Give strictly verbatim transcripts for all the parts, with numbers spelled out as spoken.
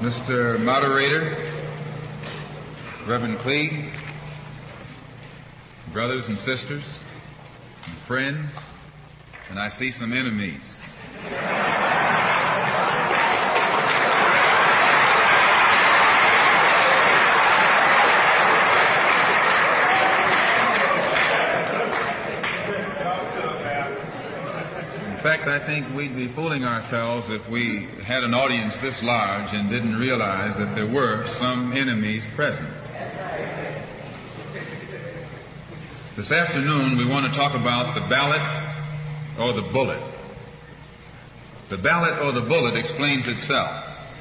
Mister Moderator, Reverend Cleage, brothers and sisters, and friends, and I see some enemies. In fact, I think we'd be fooling ourselves if we had an audience this large and didn't realize that there were some enemies present. This afternoon, we want to talk about the ballot or the bullet. The ballot or the bullet explains itself.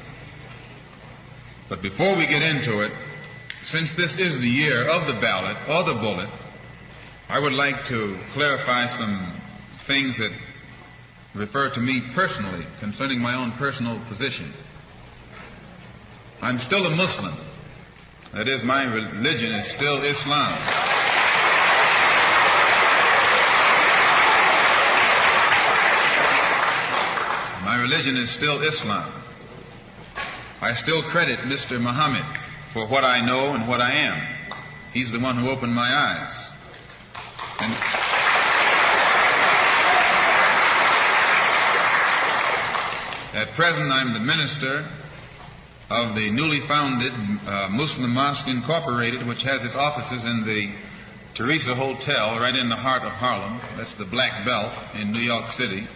But before we get into it, since this is the year of the ballot or the bullet, I would like to clarify some things that refer to me personally concerning my own personal position. I'm still a Muslim. That is, my religion is still Islam. My religion is still Islam. I still credit Mister Muhammad for what I know and what I am. He's the one who opened my eyes. And at present, I'm the minister of the newly founded uh, Muslim Mosque Incorporated, which has its offices in the Teresa Hotel right in the heart of Harlem. That's the Black Belt in New York City.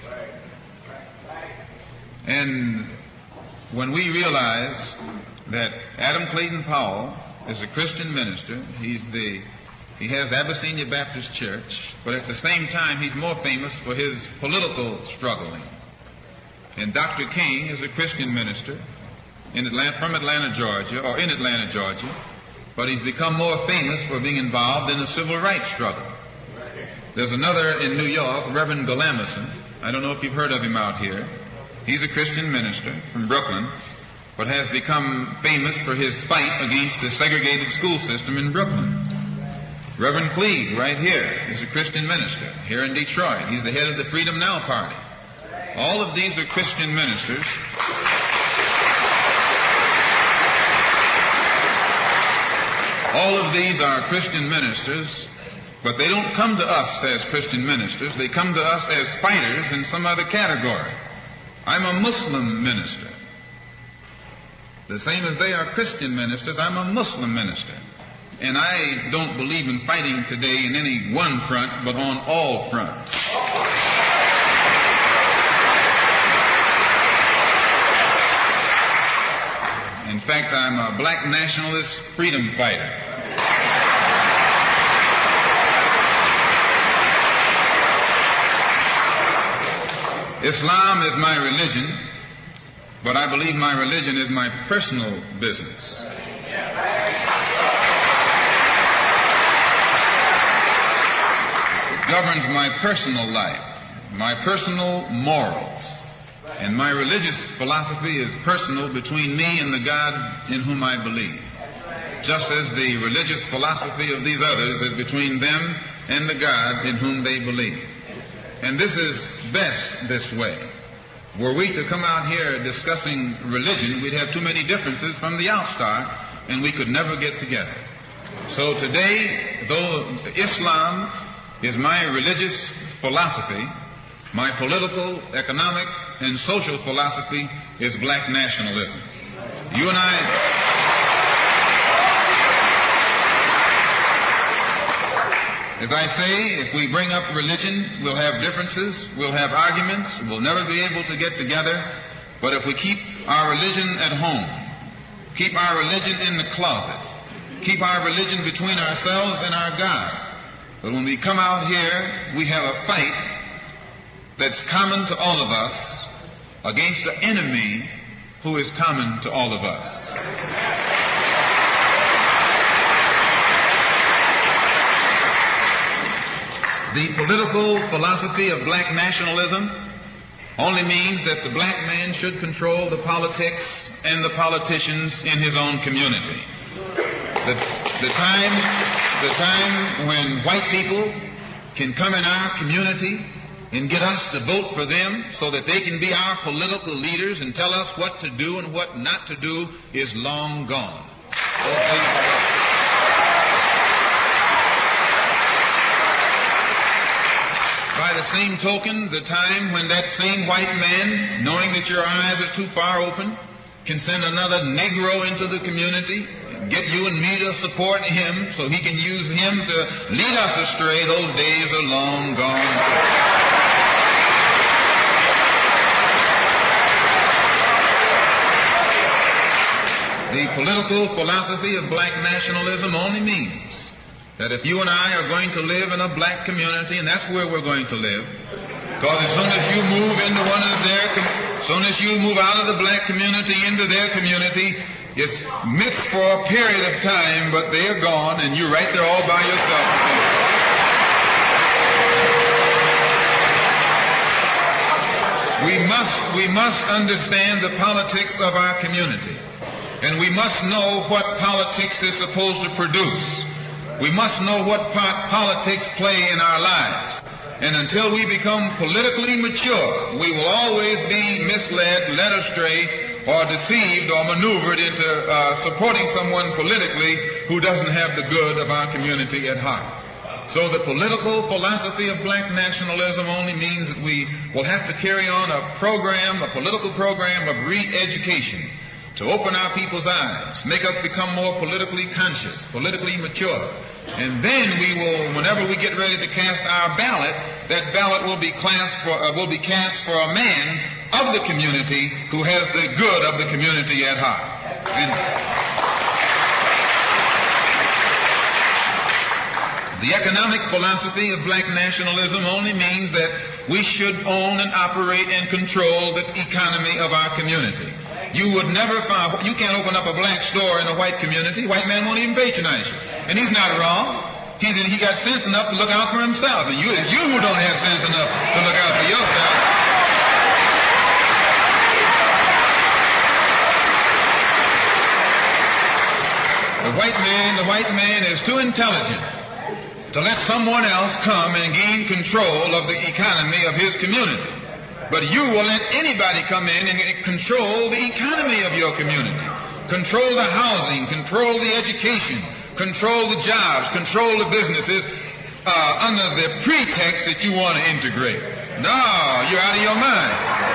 And when we realize that Adam Clayton Powell is a Christian minister, he's the he has the Abyssinia Baptist Church, but at the same time he's more famous for his political struggling. And Doctor King is a Christian minister in Atlanta, from Atlanta, Georgia, or in Atlanta, Georgia, but he's become more famous for being involved in the civil rights struggle. There's another in New York, Reverend Galamison. I don't know if you've heard of him out here. He's a Christian minister from Brooklyn, but has become famous for his fight against the segregated school system in Brooklyn. Reverend Cleage, right here, is a Christian minister here in Detroit. He's the head of the Freedom Now Party. All of these are Christian ministers. All of these are Christian ministers, but they don't come to us as Christian ministers. They come to us as fighters in some other category. I'm a Muslim minister. The same as they are Christian ministers, I'm a Muslim minister. And I don't believe in fighting today in any one front, but on all fronts. In fact, I'm a black nationalist freedom fighter. Islam is my religion, but I believe my religion is my personal business. It governs my personal life, my personal morals. And my religious philosophy is personal between me and the God in whom I believe. Just as the religious philosophy of these others is between them and the God in whom they believe. And this is best this way. Were we to come out here discussing religion, we'd have too many differences from the outstart, and we could never get together. So today, though Islam is my religious philosophy, my political, economic, and social philosophy is black nationalism. You and I... As I say, if we bring up religion, we'll have differences, we'll have arguments, we'll never be able to get together. But if we keep our religion at home, keep our religion in the closet, keep our religion between ourselves and our God, but when we come out here, we have a fight that's common to all of us against the enemy who is common to all of us. The political philosophy of black nationalism only means that the black man should control the politics and the politicians in his own community. The, the time, the time when white people can come in our community and get us to vote for them so that they can be our political leaders and tell us what to do and what not to do is long gone. Oh, praise the Lord. By the same token, the time when that same white man, knowing that your eyes are too far open, can send another Negro into the community, get you and me to support him so he can use him to lead us astray, those days are long gone. The political philosophy of black nationalism only means that if you and I are going to live in a black community, and that's where we're going to live, because as soon as you move into one of their, as soon as you move out of the black community into their community, it's mixed for a period of time, but they're gone, and you're right there all by yourself. We must, we must understand the politics of our community, and we must know what politics is supposed to produce. We must know what part politics play in our lives. And until we become politically mature, we will always be misled, led astray, or deceived or maneuvered into uh, supporting someone politically who doesn't have the good of our community at heart. So the political philosophy of black nationalism only means that we will have to carry on a program, a political program of re-education, to open our people's eyes, make us become more politically conscious, politically mature. And then we will, whenever we get ready to cast our ballot, that ballot will be cast for, uh, will be cast for a man of the community who has the good of the community at heart. And the economic philosophy of black nationalism only means that we should own and operate and control the economy of our community. You would never find, you can't open up a black store in a white community. White man won't even patronize you. And he's not wrong. He's, he got sense enough to look out for himself. And you, it's you who don't have sense enough to look out for yourself. The white man, the white man is too intelligent to let someone else come and gain control of the economy of his community. But you will let anybody come in and control the economy of your community. Control the housing, control the education, control the jobs, control the businesses uh, under the pretext that you want to integrate. No, you're out of your mind.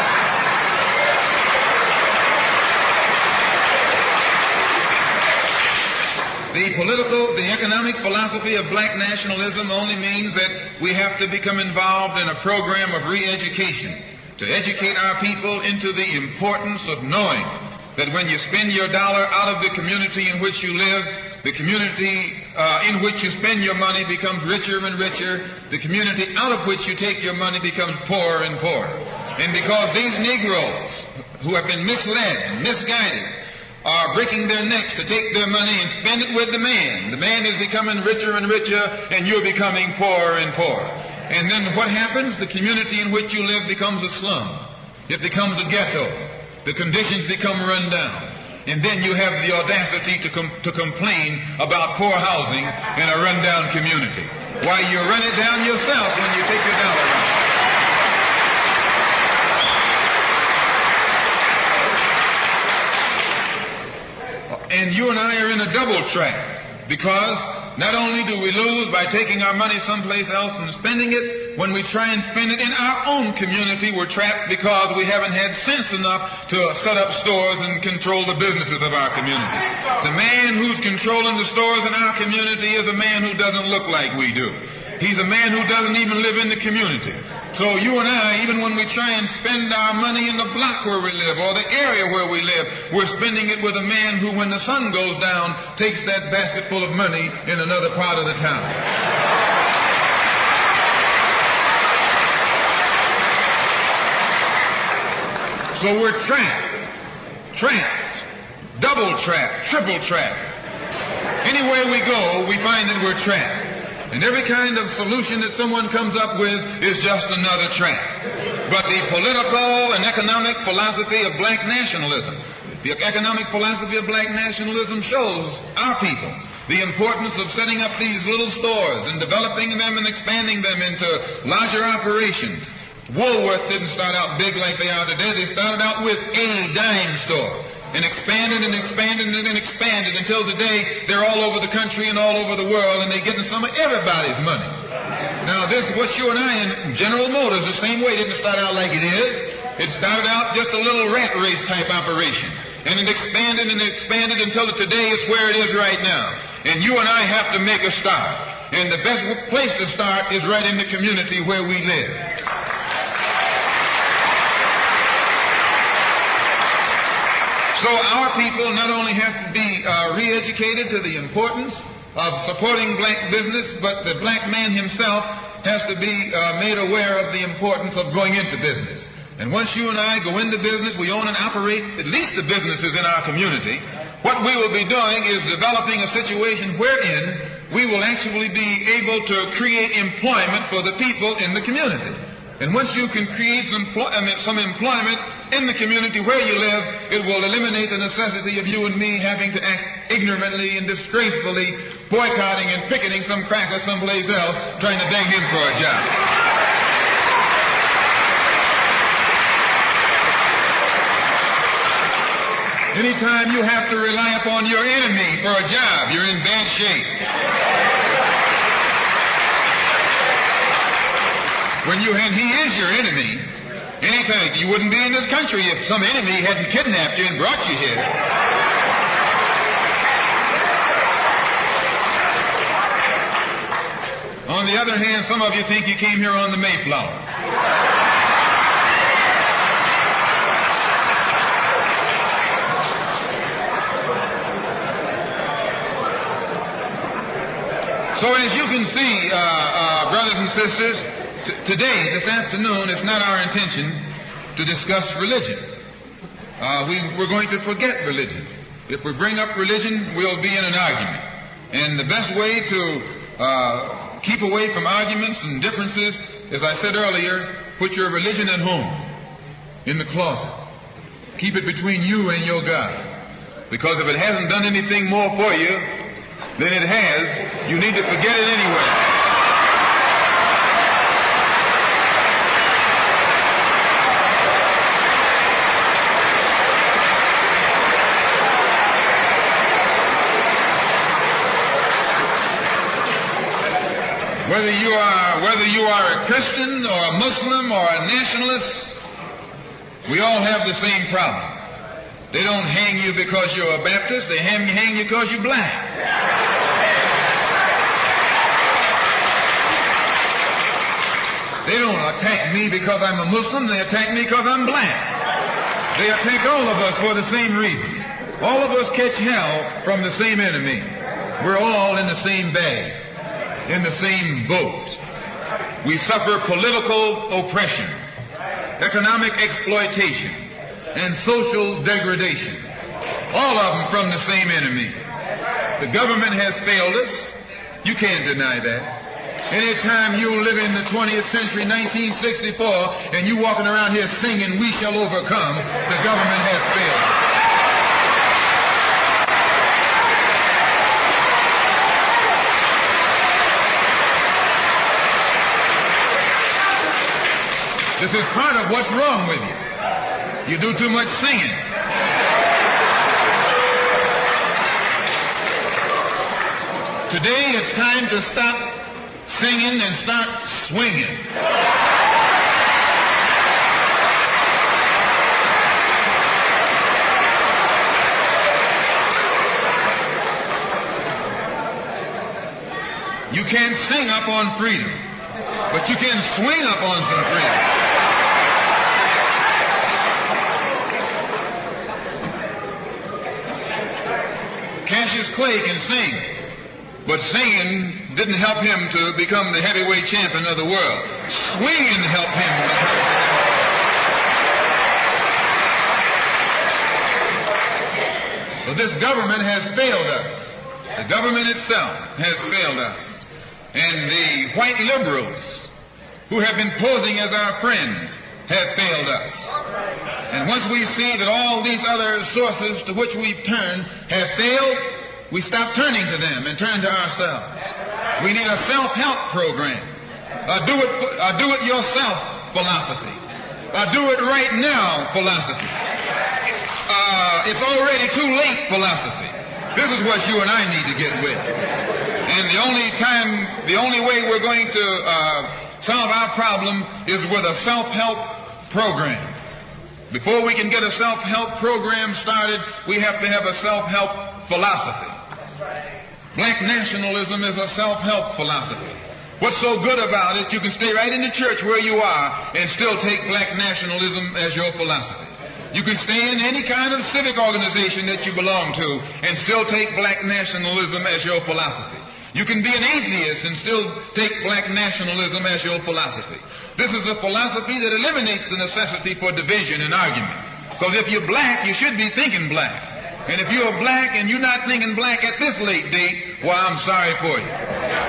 The political, the economic philosophy of black nationalism only means that we have to become involved in a program of re-education to educate our people into the importance of knowing that when you spend your dollar out of the community in which you live, the community uh, in which you spend your money becomes richer and richer. The community out of which you take your money becomes poorer and poorer. And because these Negroes who have been misled, misguided, are breaking their necks to take their money and spend it with the man. The man is becoming richer and richer, and you're becoming poorer and poorer. And then what happens? The community in which you live becomes a slum. It becomes a ghetto. The conditions become run down. And then you have the audacity to, com- to complain about poor housing in a run-down community. Why, you run it down yourself when you take your dollar out. And you and I are in a double trap, because not only do we lose by taking our money someplace else and spending it, when we try and spend it in our own community, we're trapped because we haven't had sense enough to set up stores and control the businesses of our community. The man who's controlling the stores in our community is a man who doesn't look like we do. He's a man who doesn't even live in the community. So you and I, even when we try and spend our money in the block where we live or the area where we live, we're spending it with a man who, when the sun goes down, takes that basket full of money in another part of the town. So we're trapped, trapped, double trapped, triple trapped. Anywhere we go, we find that we're trapped. And every kind of solution that someone comes up with is just another trap. But the political and economic philosophy of black nationalism, the economic philosophy of black nationalism shows our people the importance of setting up these little stores and developing them and expanding them into larger operations. Woolworth didn't start out big like they are today. They started out with a dime store and expanded and expanded and expanded until today they're all over the country and all over the world, and they're getting some of everybody's money. Now, this, what you and I in General Motors, the same way, didn't start out like it is. It started out just a little rat race type operation. And it expanded and expanded until today it's where it is right now. And you and I have to make a start. And the best place to start is right in the community where we live. So our people not only have to be uh, re-educated to the importance of supporting black business, but the black man himself has to be uh, made aware of the importance of going into business. And once you and I go into business, we own and operate at least the businesses in our community. What we will be doing is developing a situation wherein we will actually be able to create employment for the people in the community. And once you can create some, I mean, some employment in the community where you live, it will eliminate the necessity of you and me having to act ignorantly and disgracefully, boycotting and picketing some cracker someplace else, trying to beg him for a job. Anytime you have to rely upon your enemy for a job, you're in bad shape. When you, and he is your enemy, anytime, you wouldn't be in this country if some enemy hadn't kidnapped you and brought you here. On the other hand, some of you think you came here on the Mayflower. So as you can see, uh, uh, brothers and sisters, t- today, this afternoon, it's not our intention to discuss religion. Uh, we, we're going to forget religion. If we bring up religion, we'll be in an argument. And the best way to uh, keep away from arguments and differences, as I said earlier, put your religion at home, in the closet. Keep it between you and your God. Because if it hasn't done anything more for you than it has, you need to forget it anyway. Whether you are whether you are a Christian or a Muslim or a nationalist, we all have the same problem. They don't hang you because you're a Baptist, they hang, hang you because you're black. They don't attack me because I'm a Muslim, they attack me because I'm black. They attack all of us for the same reason. All of us catch hell from the same enemy. We're all in the same bag, in the same boat. We suffer political oppression, economic exploitation, and social degradation. All of them from the same enemy. The government has failed us. You can't deny that. Anytime you live in the twentieth century, nineteen sixty-four, and you walking around here singing, "We shall overcome," the government has failed. This is part of what's wrong with you. You do too much singing. Today it's time to stop singing and start swinging. You can't sing up on freedom, but you can swing up on some freedom. Cassius Clay can sing, but singing didn't help him to become the heavyweight champion of the world. Swinging helped him become. So this government has failed us. The government itself has failed us. And the white liberals who have been posing as our friends have failed us. And once we see that all these other sources to which we've turned have failed, we stop turning to them and turn to ourselves. We need a self-help program. A do it, a do it yourself philosophy. A do it right now philosophy. Uh, it's already too late philosophy. This is what you and I need to get with. And the only time, the only way we're going to uh, solve our problem is with a self-help program. Before we can get a self-help program started, we have to have a self-help philosophy. Black nationalism is a self-help philosophy. What's so good about it, you can stay right in the church where you are and still take black nationalism as your philosophy. You can stay in any kind of civic organization that you belong to and still take black nationalism as your philosophy. You can be an atheist and still take black nationalism as your philosophy. This is a philosophy that eliminates the necessity for division and argument. Because if you're black, you should be thinking black. And if you're black and you're not thinking black at this late date, well, I'm sorry for you.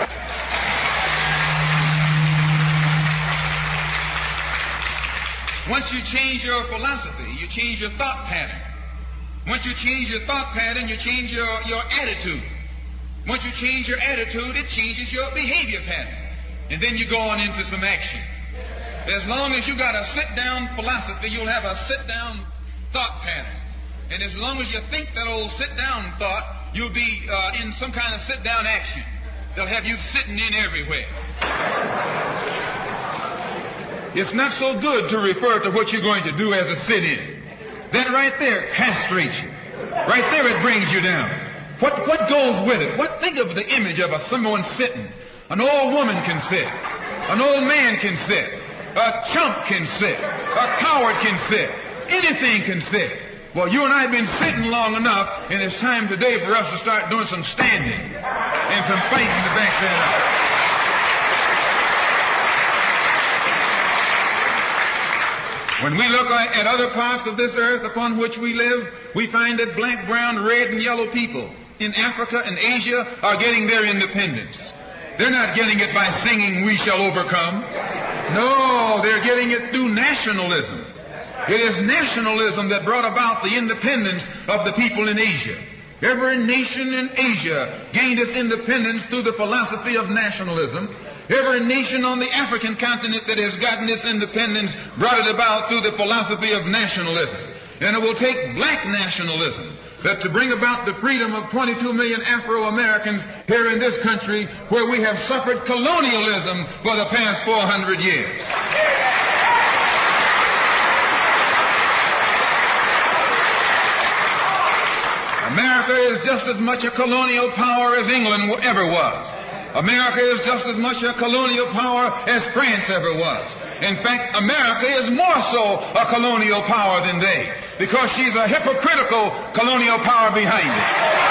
Once you change your philosophy, you change your thought pattern. Once you change your thought pattern, you change your, your attitude. Once you change your attitude, it changes your behavior pattern. And then you go on into some action. As long as you got a sit-down philosophy, you'll have a sit-down thought pattern. And as long as you think that old sit-down thought, you'll be uh, in some kind of sit-down action. They'll have you sitting in everywhere. It's not so good to refer to what you're going to do as a sit-in. That right there castrates you. Right there it brings you down. What, what goes with it? What, think of the image of a, someone sitting. An old woman can sit. An old man can sit. A chump can sit. A coward can sit. Anything can sit. Well, you and I have been sitting long enough, and it's time today for us to start doing some standing and some fighting to back that up. When we look at other parts of this earth upon which we live, we find that black, brown, red, and yellow people in Africa and Asia are getting their independence. They're not getting it by singing, "We shall overcome." No, they're getting it through nationalism. It is nationalism that brought about the independence of the people in Asia. Every nation in Asia gained its independence through the philosophy of nationalism. Every nation on the African continent that has gotten its independence brought it about through the philosophy of nationalism. And it will take black nationalism that to bring about the freedom of twenty-two million Afro-Americans here in this country where we have suffered colonialism for the past four hundred years. America is just as much a colonial power as England ever was. America is just as much a colonial power as France ever was. In fact, America is more so a colonial power than they, because she's a hypocritical colonial power behind it.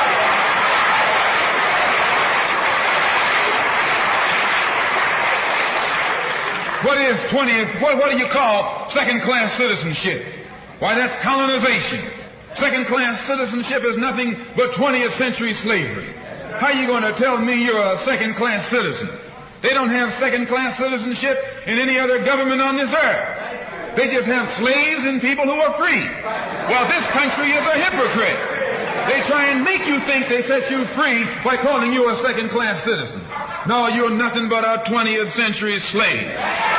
What is twentieth, what, what do you call second-class citizenship? Why, that's colonization. Second-class citizenship is nothing but twentieth century slavery. How are you going to tell me you're a second-class citizen? They don't have second-class citizenship in any other government on this earth. They just have slaves and people who are free. Well, this country is a hypocrite. They try and make you think they set you free by calling you a second-class citizen. No, you're nothing but a twentieth century slave.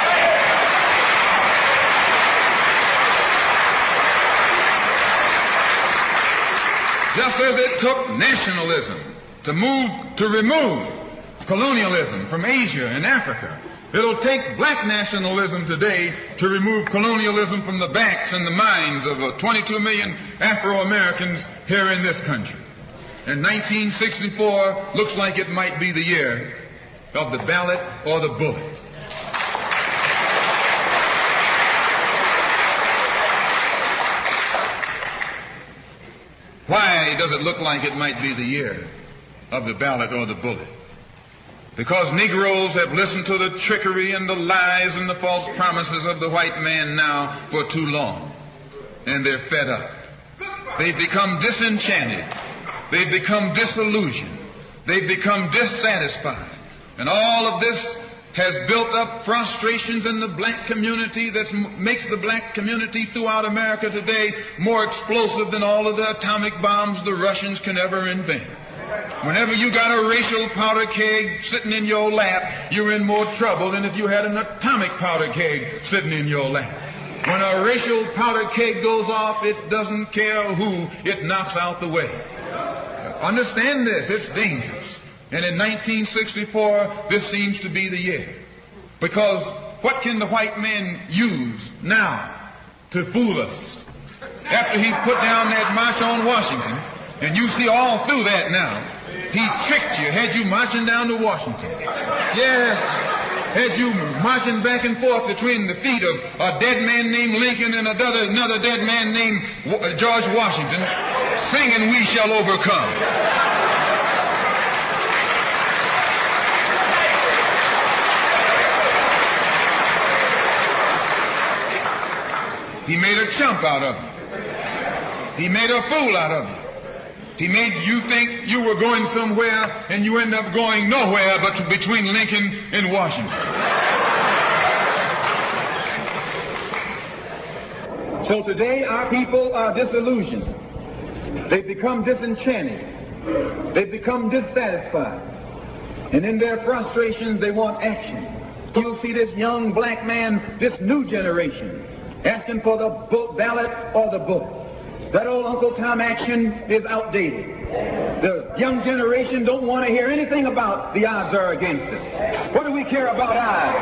Just as it took nationalism to move, to remove colonialism from Asia and Africa, it'll take black nationalism today to remove colonialism from the backs and the minds of uh, twenty-two million Afro-Americans here in this country. And nineteen sixty-four looks like it might be the year of the ballot or the bullet. Why does it look like it might be the year of the ballot or the bullet? Because Negroes have listened to the trickery and the lies and the false promises of the white man now for too long. And they're fed up. They've become disenchanted. They've become disillusioned. They've become dissatisfied. And all of this has built up frustrations in the black community that makes the black community throughout America today more explosive than all of the atomic bombs the Russians can ever invent. Whenever you got a racial powder keg sitting in your lap, you're in more trouble than if you had an atomic powder keg sitting in your lap. When a racial powder keg goes off, it doesn't care who it knocks out the way. Understand this, it's dangerous. And in nineteen sixty-four, this seems to be the year. Because what can the white man use now to fool us? After he put down that march on Washington, and you see all through that now, he tricked you, had you marching down to Washington. Yes, had you marching back and forth between the feet of a dead man named Lincoln and another, another dead man named George Washington, singing "We Shall Overcome." He made a chump out of you. He made a fool out of you. He made you think you were going somewhere, and you end up going nowhere but between Lincoln and Washington. So today our people are disillusioned. They've become disenchanted. They've become dissatisfied. And in their frustrations, they want action. You'll see this young black man, this new generation, asking for the book, ballot or the book. That old Uncle Tom action is outdated. The young generation don't want to hear anything about the odds are against us. What do we care about odds?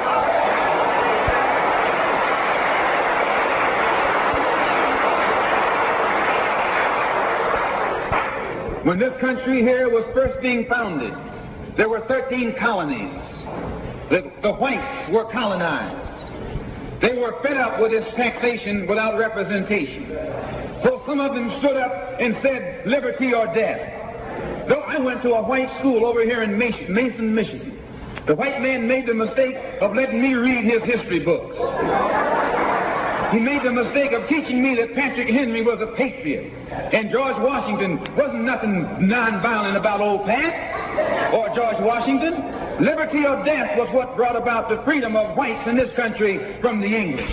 When this country here was first being founded, there were thirteen colonies. The, the whites were colonized. They were fed up with this taxation without representation. So some of them stood up and said, liberty or death. Though I went to a white school over here in Mason, Michigan, the white man made the mistake of letting me read his history books. He made the mistake of teaching me that Patrick Henry was a patriot and George Washington wasn't nothing nonviolent about old Pat or George Washington. Liberty or death was what brought about the freedom of whites in this country from the English.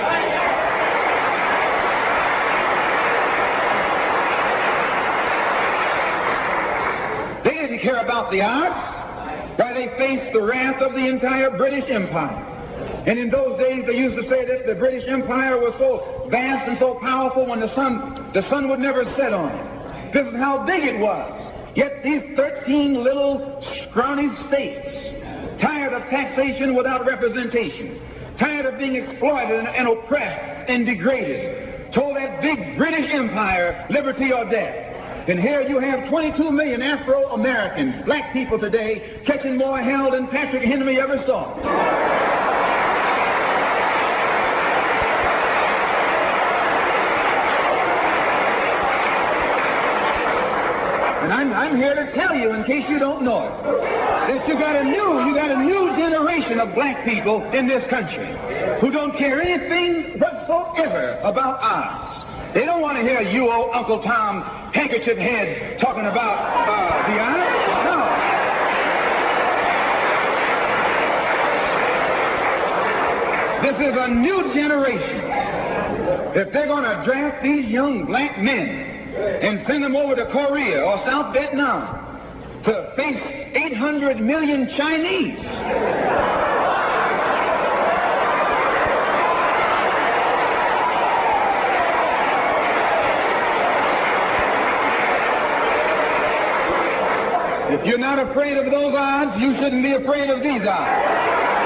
They didn't care about the odds. Why, they faced the wrath of the entire British Empire. And in those days, they used to say that the British Empire was so vast and so powerful when the sun, the sun would never set on it. This is how big it was. Yet these thirteen little scrawny states, tired of taxation without representation, tired of being exploited and, and oppressed and degraded, told that big British Empire, liberty or death. And here you have twenty-two million Afro-Americans, black people today, catching more hell than Patrick Henry ever saw. And I'm, I'm here to tell you, in case you don't know it, that you got a new, you got a new generation of black people in this country who don't care anything whatsoever about odds. They don't want to hear you, old Uncle Tom, handkerchief heads, talking about uh, the odds. No. This is a new generation. If they're going to draft these young black men and send them over to Korea or South Vietnam to face eight hundred million Chinese. If you're not afraid of those odds, you shouldn't be afraid of these odds.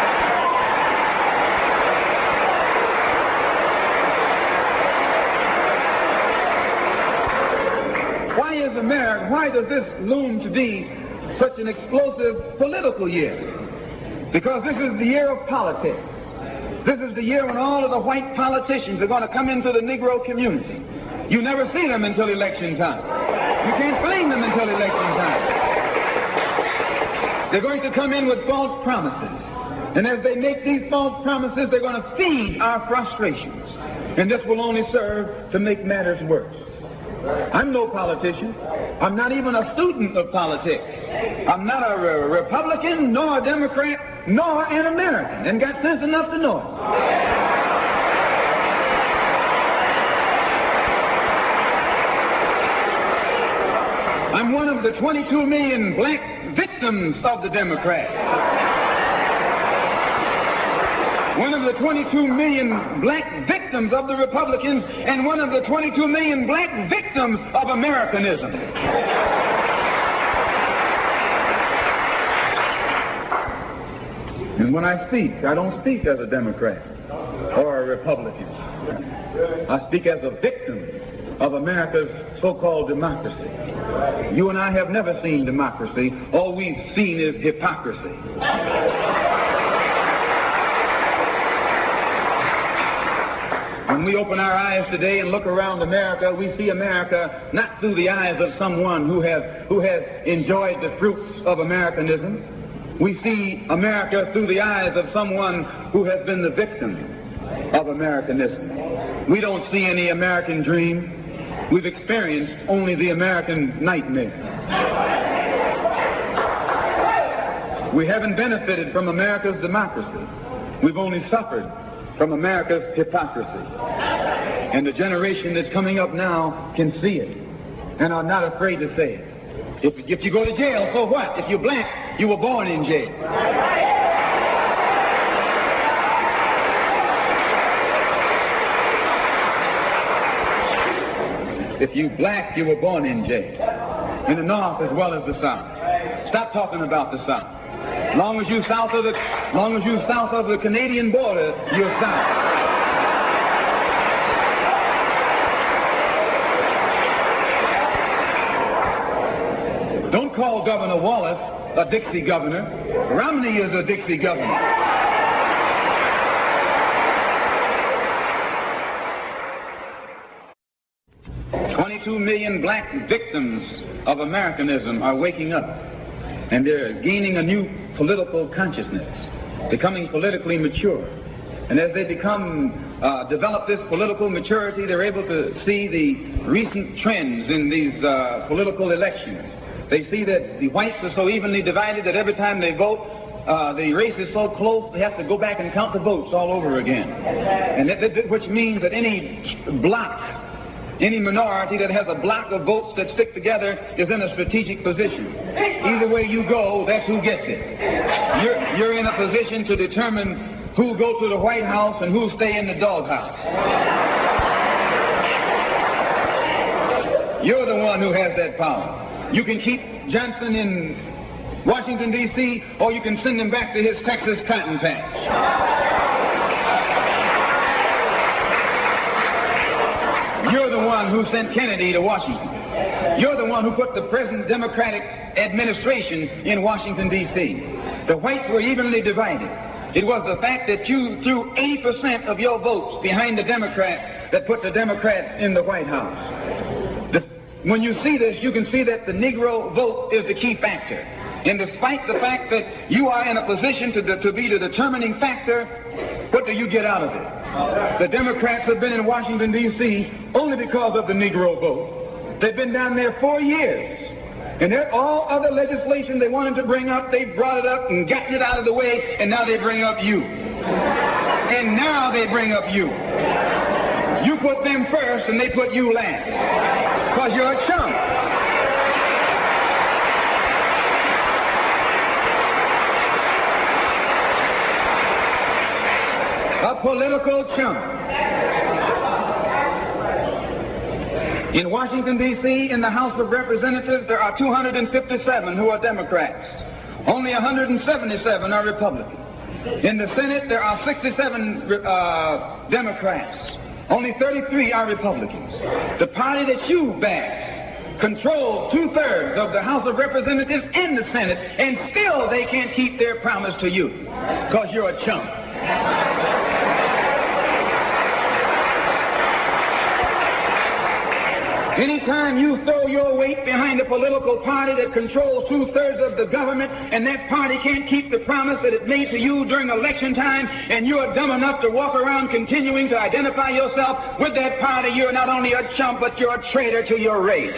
Why is America, why does this loom to be such an explosive political year? Because this is the year of politics. This is the year when all of the white politicians are going to come into the Negro community. You never see them until election time. You can't find them until election time. They're going to come in with false promises. And as they make these false promises, they're going to feed our frustrations. And this will only serve to make matters worse. I'm no politician. I'm not even a student of politics. I'm not a re- Republican, nor a Democrat, nor an American, and got sense enough to know it. I'm one of the twenty-two million black victims of the Democrats. One of the twenty-two million black victims of the Republicans, and one of the twenty-two million black victims of Americanism. And when I speak, I don't speak as a Democrat or a Republican. I speak as a victim of America's so-called democracy. You and I have never seen democracy. All we've seen is hypocrisy. When we open our eyes today and look around America, we see America not through the eyes of someone who has, who has enjoyed the fruits of Americanism. We see America through the eyes of someone who has been the victim of Americanism. We don't see any American dream. We've experienced only the American nightmare. We haven't benefited from America's democracy. We've only suffered from America's hypocrisy. And the generation that's coming up now can see it and are not afraid to say it. If, if you go to jail, so what? If you're black, you were born in jail. If you black, you were born in jail. In the North as well as the South. Stop talking about the South. Long as you south of the, long as you south of the Canadian border, you're South. Don't call Governor Wallace a Dixie governor. Romney is a Dixie governor. twenty-two million black victims of Americanism are waking up, and they're gaining a new political consciousness, becoming politically mature. And as they become, uh, develop this political maturity, they're able to see the recent trends in these uh, political elections. They see that the whites are so evenly divided that every time they vote, uh, the race is so close they have to go back and count the votes all over again. And that, that, which means that any block, any minority that has a block of votes that stick together is in a strategic position. Either way you go, that's who gets it. You're, you're in a position to determine who'll go to the White House and who'll stay in the doghouse. You're the one who has that power. You can keep Johnson in Washington, D C, or you can send him back to his Texas cotton patch. You're the one who sent Kennedy to Washington. You're the one who put the present Democratic administration in Washington, D C. The whites were evenly divided. It was the fact that you threw eighty percent of your votes behind the Democrats that put the Democrats in the White House. The, when you see this, you can see that the Negro vote is the key factor. And despite the fact that you are in a position to, to be the determining factor, what do you get out of it? The Democrats have been in Washington, D C only because of the Negro vote. They've been down there four years. And all other legislation they wanted to bring up, they brought it up and gotten it out of the way, and now they bring up you. And now they bring up you. You put them first and they put you last. Because you're a chump. A political chump. In Washington, D C, in the House of Representatives, there are two hundred fifty-seven who are Democrats. Only one hundred seventy-seven are Republican. In the Senate, there are sixty-seven uh, Democrats. Only thirty-three are Republicans. The party that you backed controls two-thirds of the House of Representatives and the Senate, and still they can't keep their promise to you because you're a chump. Anytime you throw your weight behind a political party that controls two-thirds of the government, and that party can't keep the promise that it made to you during election time, and you're dumb enough to walk around continuing to identify yourself with that party, you're not only a chump, but you're a traitor to your race.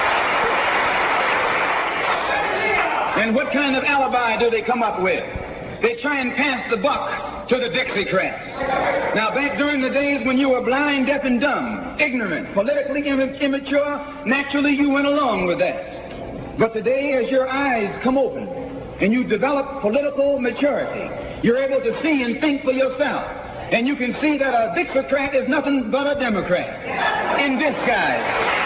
And what kind of alibi do they come up with? they try and pass the buck to the Dixiecrats. Now, back during the days when you were blind, deaf, and dumb, ignorant, politically immature, naturally you went along with that. But today, as your eyes come open and you develop political maturity, you're able to see and think for yourself. And you can see that a Dixiecrat is nothing but a Democrat in disguise.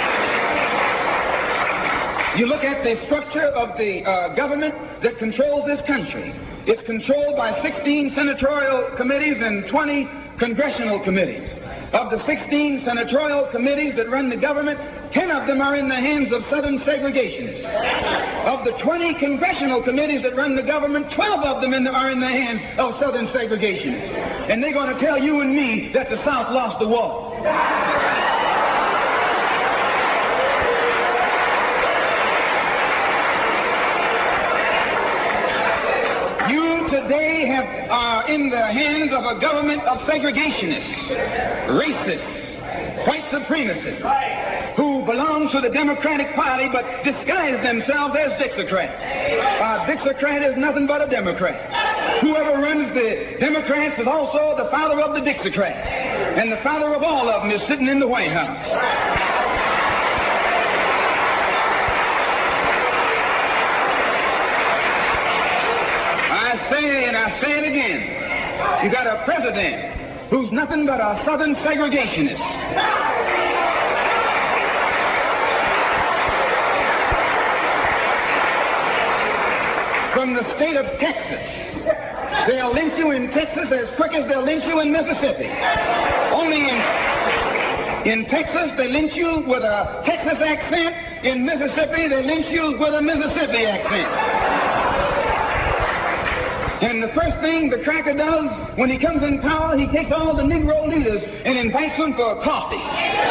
You look at the structure of the uh, government that controls this country. It's controlled by sixteen senatorial committees and twenty congressional committees. Of the sixteen senatorial committees that run the government, ten of them are in the hands of Southern segregationists. Of the twenty congressional committees that run the government, twelve of them in the, are in the hands of Southern segregationists. And they're going to tell you and me that the South lost the war. Today have, are in the hands of a government of segregationists, racists, white supremacists, who belong to the Democratic Party but disguise themselves as Dixiecrats. A Dixiecrat is nothing but a Democrat. Whoever runs the Democrats is also the father of the Dixiecrats, and the father of all of them is sitting in the White House. I say, and I say it again, you got a president who's nothing but a Southern segregationist. From the state of Texas. They'll lynch you in Texas as quick as they'll lynch you in Mississippi. Only in, in Texas, they lynch you with a Texas accent. In Mississippi, they lynch you with a Mississippi accent. And the first thing the cracker does when he comes in power, he takes all the Negro leaders and invites them for coffee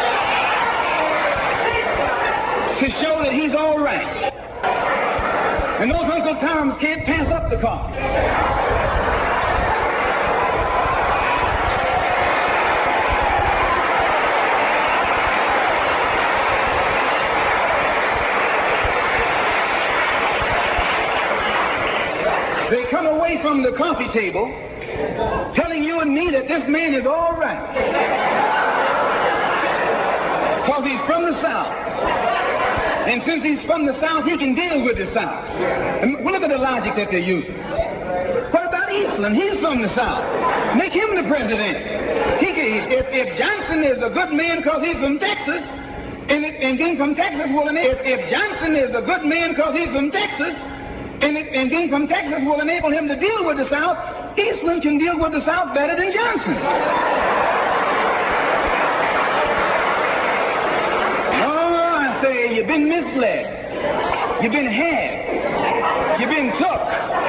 to show that he's all right. And those Uncle Toms can't pass up the coffee. They come away from the coffee table telling you and me that this man is all right because he's from the South. And since he's from the South, he can deal with the South. And look at the logic that they're using. What about Eastland? He's from the South. Make him the president. He can, if, if Johnson is a good man because he's from Texas, and, it, and being from Texas will enable, if, if Johnson is a good man because he's from Texas, And, it, and being from Texas will enable him to deal with the South, Eastland can deal with the South better than Johnson. Oh, I say, you've been misled. You've been had. You've been took.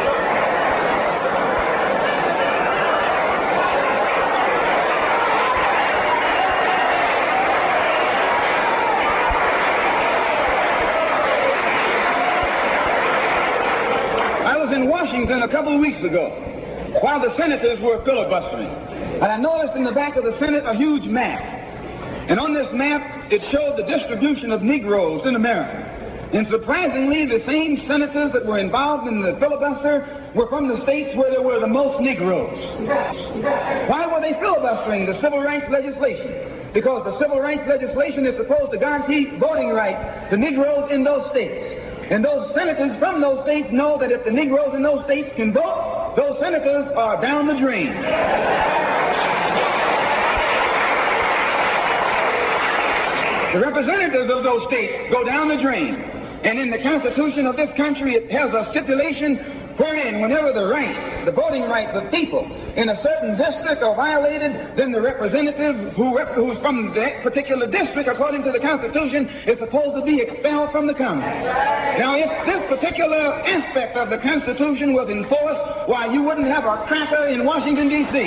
In Washington a couple of weeks ago, while the senators were filibustering, and I noticed in the back of the Senate a huge map. And on this map, it showed the distribution of Negroes in America. And surprisingly, the same senators that were involved in the filibuster were from the states where there were the most Negroes. Why were they filibustering the civil rights legislation? Because the civil rights legislation is supposed to guarantee voting rights to Negroes in those states. And those senators from those states know that if the Negroes in those states can vote, those senators are down the drain. The representatives of those states go down the drain. And in the Constitution of this country, it has a stipulation wherein whenever the rights, the voting rights of people in a certain district are violated, then the representative who rep- who's from that particular district, according to the Constitution, is supposed to be expelled from the Congress. Now, if this particular aspect of the Constitution was enforced, why, you wouldn't have a cracker in Washington, D C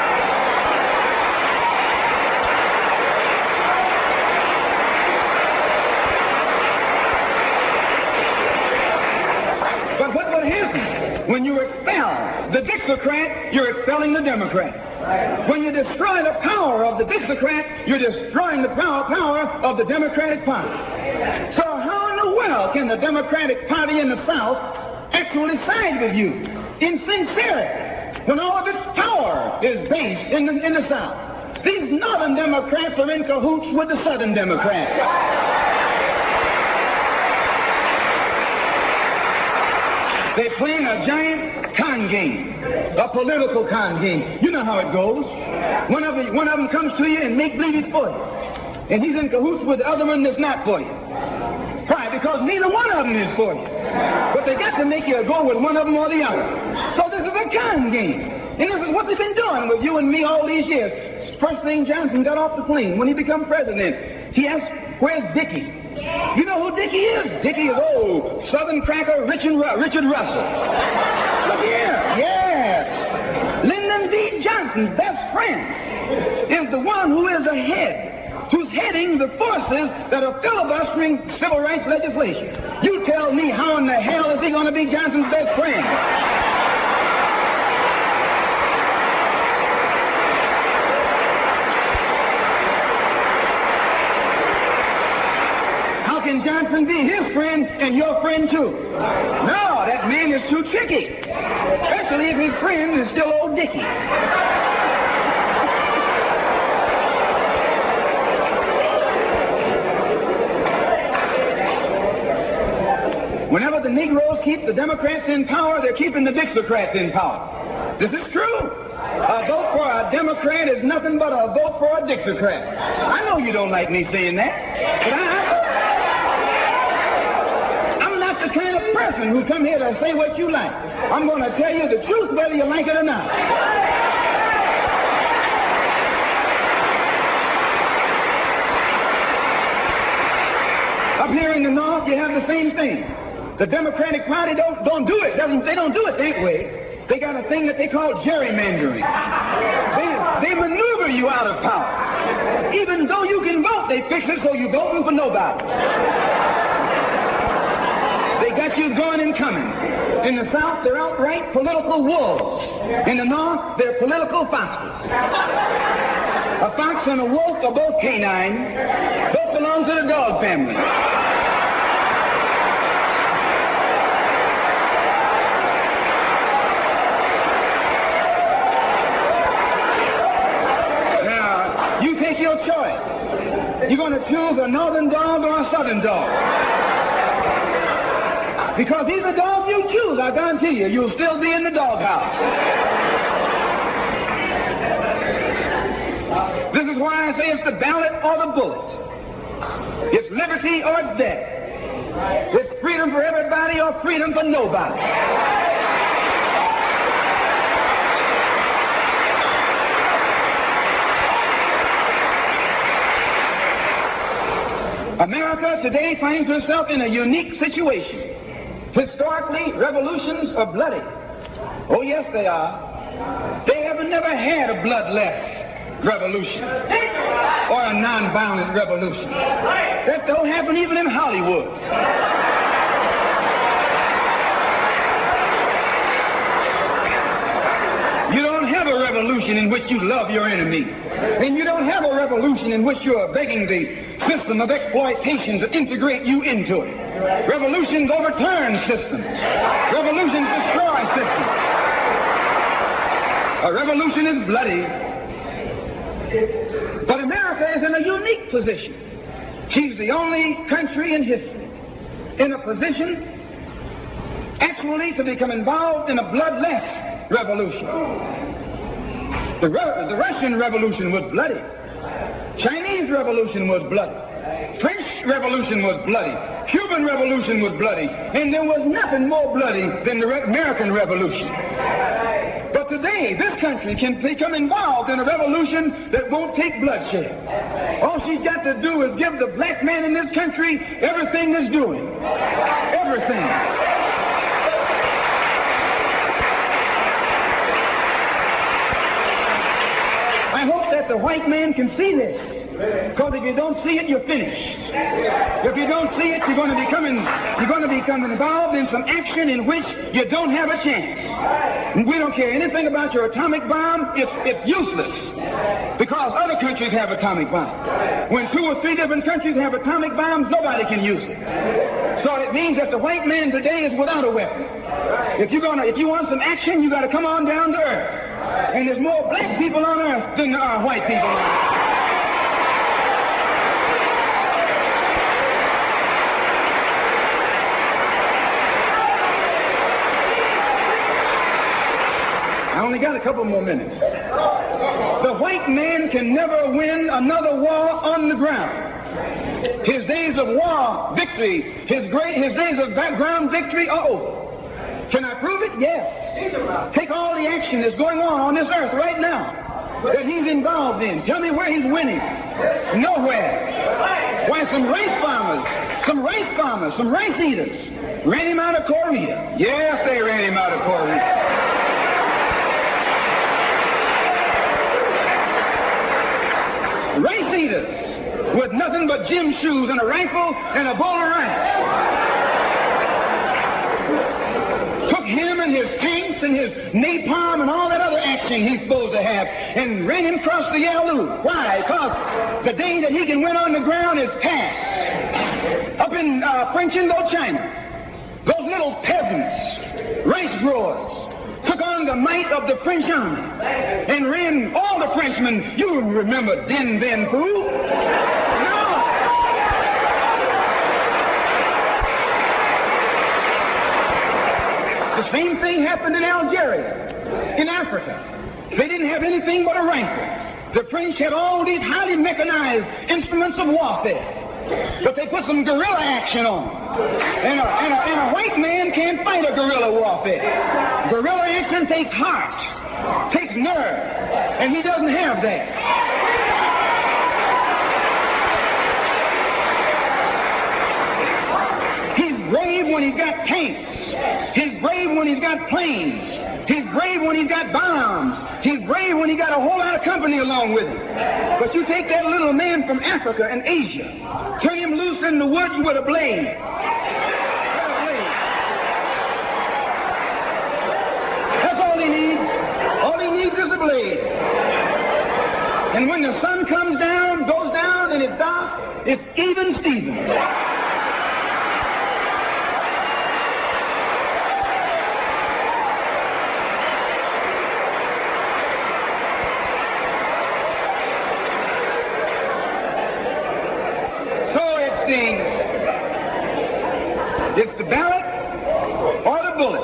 But what would happen? When you expel the Dixiecrat, you're expelling the Democrat. When you destroy the power of the Dixiecrat, you're destroying the power, power of the Democratic Party. So how in the world can the Democratic Party in the South actually side with you? in sincerity when all of its power is based in the, in the South. These Northern Democrats are in cahoots with the Southern Democrats. They're playing a giant con game, a political con game. You know how it goes. One of them, one of them comes to you and make believe he's for you, and he's in cahoots with the other one that's not for you. Why? Because neither one of them is for you. But they got to make you go with one of them or the other. So this is a con game, and this is what they've been doing with you and me all these years. First thing Johnson got off the plane when he became president, he asked, "Where's Dickie?" You know who Dickie is? Dickie is old Southern cracker Richard, Ru- Richard Russell. Look here. Yes. Lyndon B. Johnson's best friend is the one who is ahead, who's heading the forces that are filibustering civil rights legislation. You tell me, how in the hell is he going to be Johnson's best friend? Can Johnson be his friend and your friend too? No, that man is too tricky, especially if his friend is still old Dickie. Whenever the Negroes keep the Democrats in power, they're keeping the Dixiecrats in power. This is true. A vote for a Democrat is nothing but a vote for a Dixiecrat. I know you don't like me saying that, but I... the kind of person who come here to say what you like. I'm going to tell you the truth whether you like it or not. Up here in the North, you have the same thing. The Democratic Party don't, don't do it. Doesn't, they don't do it that way. They got a thing that they call gerrymandering. They, they maneuver you out of power. Even though you can vote, they fix it so you're voting for nobody. They got you going and coming. In the South, they're outright political wolves. In the North, they're political foxes. A fox and a wolf are both canine. Both belong to the dog family. Now, you take your choice. You're going to choose a northern dog or a southern dog. Because either dog you choose, I guarantee you, you'll still be in the doghouse. This is why I say it's the ballot or the bullet. It's liberty or it's death. It's freedom for everybody or freedom for nobody. America today finds herself in a unique situation. Historically, revolutions are bloody. Oh, yes, they are. They have never had a bloodless revolution or a nonviolent revolution. That don't happen even in Hollywood. You don't have a revolution in which you love your enemy. And you don't have a revolution in which you are begging the system of exploitation to integrate you into it. Revolutions overturn systems. Revolutions destroy systems. A revolution is bloody. But America is in a unique position. She's the only country in history in a position actually to become involved in a bloodless revolution. The, Re- the Russian Revolution was bloody. Chinese Revolution was bloody. French Revolution was bloody. Cuban Revolution was bloody. And there was nothing more bloody than the Re- American Revolution. But today, this country can become involved in a revolution that won't take bloodshed. All she's got to do is give the black man in this country everything that's doing. Everything. I hope that the white man can see this. Because if you don't see it, you're finished. If you don't see it, you're going to become in, you're going to become involved in some action in which you don't have a chance. And we don't care anything about your atomic bomb. It's, it's useless. Because other countries have atomic bombs. When two or three different countries have atomic bombs, nobody can use it. So it means that the white man today is without a weapon. If you're gonna, if you want some action, you got to come on down to earth. And there's more black people on earth than there are white people on earth. I only got a couple more minutes. The white man can never win another war on the ground. His days of war victory, his great, his days of ground victory are over. Can I prove it? Yes. Take all the action that's going on on this earth right now that he's involved in. Tell me where he's winning. Nowhere. Why, some rice farmers, some rice farmers, some rice eaters ran him out of Korea. Yes, they ran him out of Korea. Rice eaters with nothing but gym shoes and a rifle and a bowl of rice. Took him and his tanks and his napalm and all that other action he's supposed to have and ran him across the Yalu. Why? Because the day that he can win on the ground is past. Up in uh, French Indochina, those little peasants, rice growers, took on the might of the French army and ran all the Frenchmen. You remember Dien Bien Phu? No. The same thing happened in Algeria, in Africa. They didn't have anything but a rifle. The French had all these highly mechanized instruments of warfare. But they put some guerrilla action on. And a, and, a, and a white man can't fight a guerrilla warfare. Guerrilla action takes heart, takes nerve, and he doesn't have that. He's brave when he's got tanks. He's brave when he's got planes. He's brave when he's got bombs. He's brave when he got a whole lot of company along with him. But you take that little man from Africa and Asia, turn him loose in the woods with a blade. That's all he needs. All he needs is a blade. And when the sun comes down, goes down, and it's dark, it's even Steven. It's the ballot or the bullet.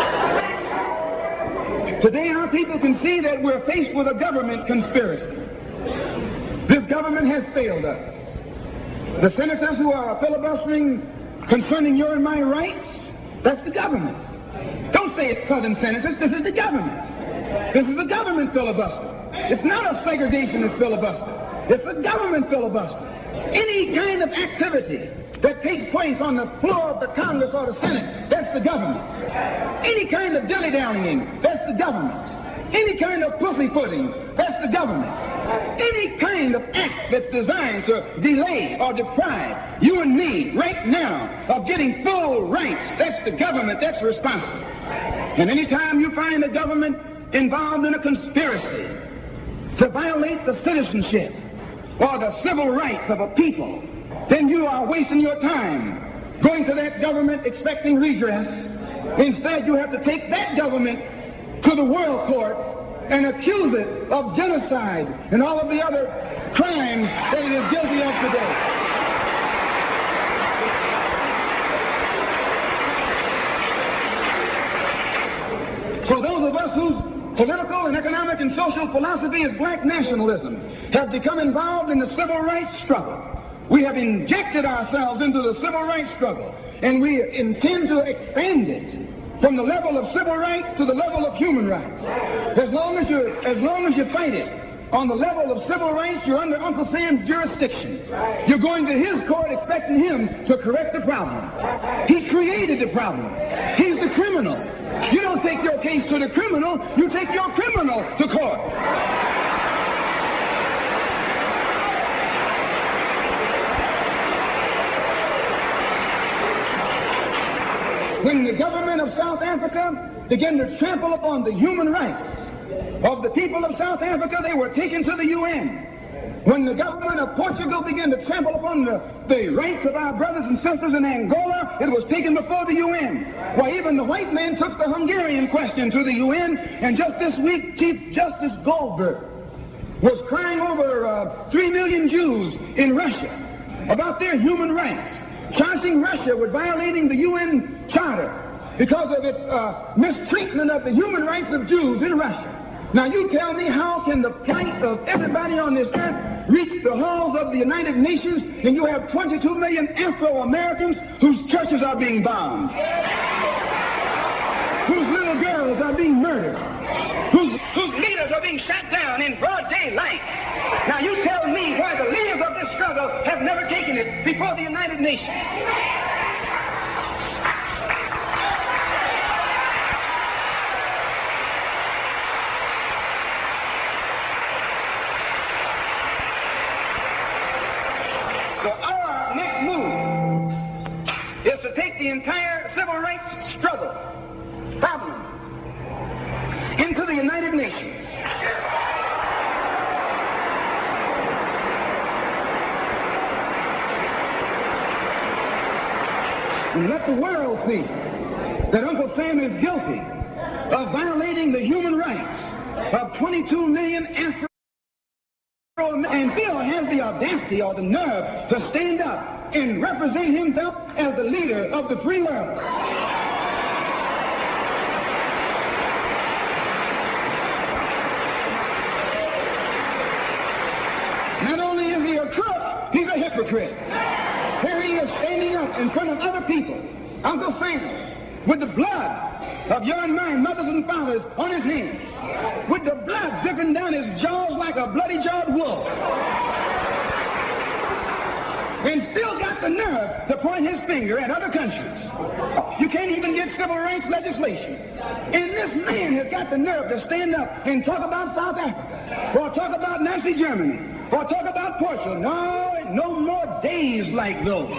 Today our people can see that we're faced with a government conspiracy. This government has failed us. The senators who are filibustering concerning your and my rights, that's the government. Don't say it's Southern senators, this is the government. This is the government filibuster. It's not a segregationist filibuster. It's a government filibuster. Any kind of activity that takes place on the floor of the Congress or the Senate, that's the government. Any kind of dilly-dallying, that's the government. Any kind of pussyfooting, that's the government. Any kind of act that's designed to delay or deprive you and me right now of getting full rights, that's the government, that's responsible. And any time you find the government involved in a conspiracy to violate the citizenship or the civil rights of a people, then you are wasting your time going to that government expecting redress. Instead, you have to take that government to the world court and accuse it of genocide and all of the other crimes that it is guilty of today. So those of us whose political and economic and social philosophy is black nationalism have become involved in the civil rights struggle. We have injected ourselves into the civil rights struggle, and we intend to expand it from the level of civil rights to the level of human rights. As long as you, as long as you fight it on the level of civil rights, you're under Uncle Sam's jurisdiction. You're going to his court expecting him to correct the problem. He created the problem. He's the criminal. You don't take your case to the criminal, you take your criminal to court. When the government of South Africa began to trample upon the human rights of the people of South Africa, they were taken to the U N. When the government of Portugal began to trample upon the, the rights of our brothers and sisters in Angola, it was taken before the U N. Why, even the white man took the Hungarian question to the U N, and just this week, Chief Justice Goldberg was crying over uh, three million Jews in Russia about their human rights, charging Russia with violating the U N Charter because of its uh, mistreatment of the human rights of Jews in Russia. Now you tell me, how can the plight of everybody on this earth reach the halls of the United Nations, and you have twenty-two million Afro-Americans whose churches are being bombed, whose little girls are being murdered, whose, whose leaders are being shot down in broad daylight? Now you tell me why the leaders of this struggle have never taken it before the United Nations. So our next move is to take the entire civil rights struggle problem into the United Nations. And let the world see that Uncle Sam is guilty of violating the human rights of twenty-two million Afro and still has the audacity or the nerve to stand up and represent himself as the leader of the free world. Not only is he a crook, he's a hypocrite. Here he is standing up in front of other people, Uncle Sam, with the blood of your and my mothers and fathers on his hands, with the blood dripping down his jaws like a bloody-jawed wolf, and still got the nerve to point his finger at other countries. You can't even get civil rights legislation. And this man has got the nerve to stand up and talk about South Africa, or talk about Nazi Germany, or talk about Portugal. No, no more days like those.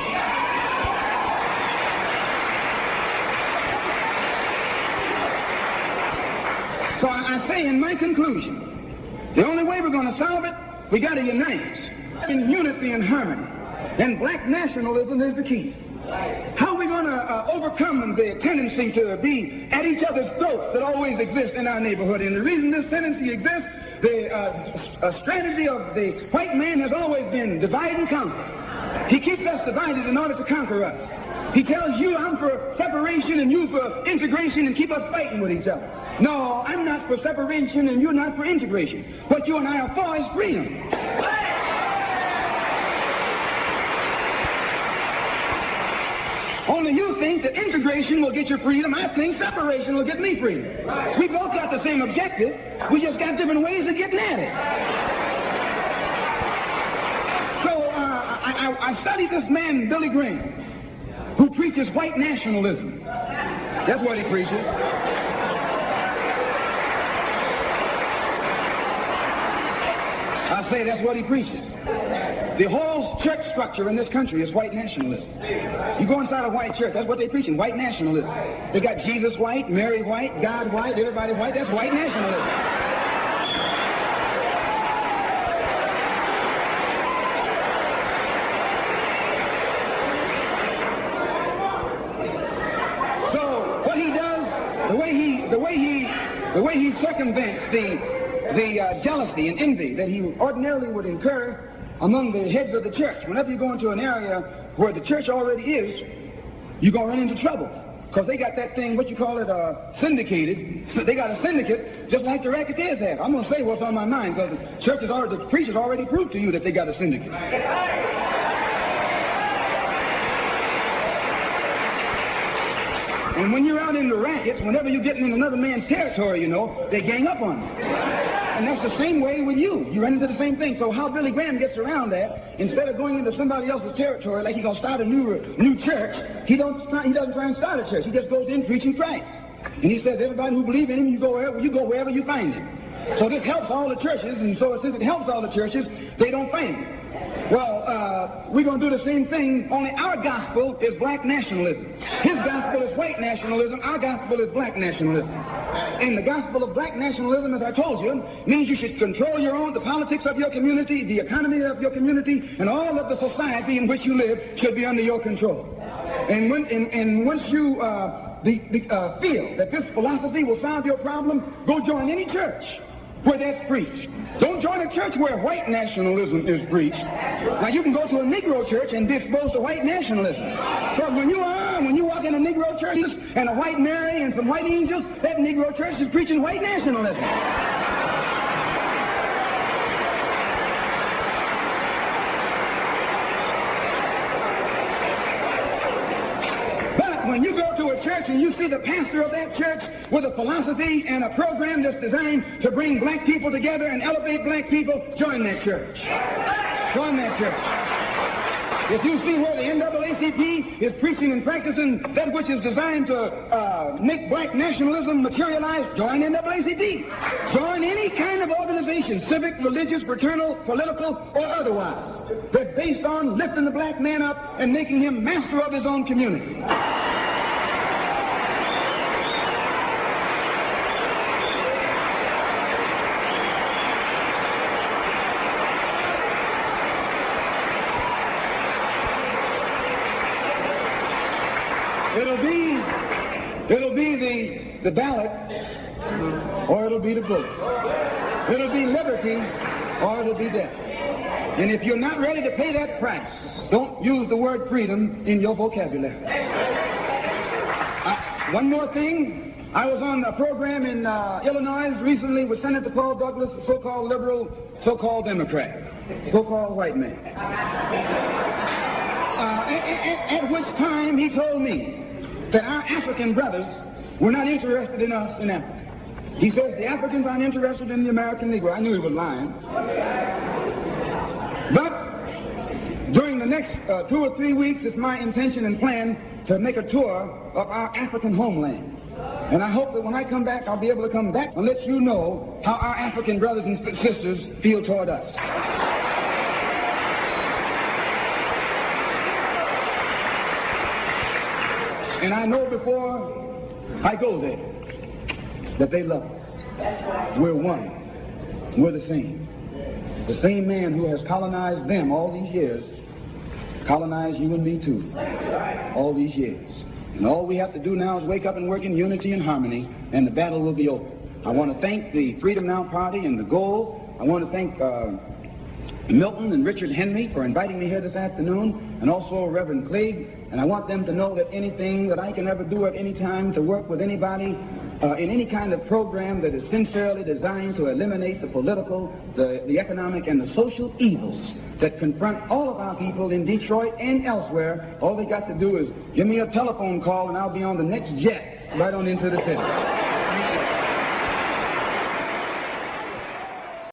So I say in my conclusion, the only way we're going to solve it, we got to unite in unity and harmony. And black nationalism is the key. How are we going to uh, overcome the tendency to be at each other's throats that always exists in our neighborhood? And the reason this tendency exists, the uh, uh, strategy of the white man has always been divide and conquer. He keeps us divided in order to conquer us. He tells you, I'm for separation and you for integration, and keep us fighting with each other. No, I'm not for separation and you're not for integration. What you and I are for is freedom. Only you think that integration will get you freedom. I think separation will get me freedom. We both got the same objective. We just got different ways of getting at it. So uh, I, I, I studied this man, Billy Graham, who preaches white nationalism. That's what he preaches. I say that's what he preaches. The whole church structure in this country is white nationalism. You go inside a white church, that's what they're preaching, white nationalism. They got Jesus white, Mary white, God white, everybody white. That's white nationalism. The way he, the way he, the way he circumvents the the uh, jealousy and envy that he ordinarily would incur among the heads of the church. Whenever you go into an area where the church already is, you're gonna run into trouble because they got that thing, what you call it, uh, syndicated. So they got a syndicate just like the racketeers have. I'm gonna say what's on my mind because the church has already, the preachers already proved to you that they got a syndicate. And when you're out in the rackets, whenever you're getting in another man's territory, you know, they gang up on you. And that's the same way with you. You run into the same thing. So how Billy Graham gets around that, instead of going into somebody else's territory like he's going to start a new new church, he, don't try, he doesn't try and start a church. He just goes in preaching Christ. And he says, everybody who believes in him, you go wherever you go wherever you find him. So this helps all the churches, and so since it helps all the churches, they don't fight him. Well, uh, we're going to do the same thing, only our gospel is black nationalism. His gospel is white nationalism. Our gospel is black nationalism. And the gospel of black nationalism, as I told you, means you should control your own, the politics of your community, the economy of your community, and all of the society in which you live should be under your control. And, when, and, and once you uh, the, the, uh, feel that this philosophy will solve your problem, go join any church where that's preached. Don't join a church where white nationalism is preached. Now, you can go to a Negro church and be exposed to white nationalism. But when you are, when you walk in a Negro church and a white Mary and some white angels, that Negro church is preaching white nationalism. When you go to a church and you see the pastor of that church with a philosophy and a program that's designed to bring black people together and elevate black people, join that church. Join that church. If you see where the N double A C P is preaching and practicing that which is designed to uh, make black nationalism materialize, join N double A C P. Join any kind of organization, civic, religious, fraternal, political, or otherwise, that's based on lifting the black man up and making him master of his own community. It'll be, it'll be the, the ballot, or it'll be the vote. It'll be liberty, or it'll be death. And if you're not ready to pay that price, don't use the word freedom in your vocabulary. Uh, one more thing. I was on a program in uh, Illinois recently with Senator Paul Douglas, a so-called liberal, so-called Democrat, so-called white man. Uh, at, at, at which time he told me that our African brothers were not interested in us in Africa. He says the Africans aren't interested in the American Negro. I knew he was lying. But during the next uh, two or three weeks, it's my intention and plan to make a tour of our African homeland. And I hope that when I come back, I'll be able to come back and let you know how our African brothers and sisters feel toward us. And I know before I go there that they love us. We're one. We're the same. The same man who has colonized them all these years colonized you and me too. All these years. And all we have to do now is wake up and work in unity and harmony, and the battle will be over. I want to thank the Freedom Now Party and the Goal. I want to thank uh, Milton and Richard Henry for inviting me here this afternoon, and also Reverend Clegg. And I want them to know that anything that I can ever do at any time to work with anybody uh, in any kind of program that is sincerely designed to eliminate the political, the, the economic, and the social evils that confront all of our people in Detroit and elsewhere, all they got to do is give me a telephone call and I'll be on the next jet right on into the city.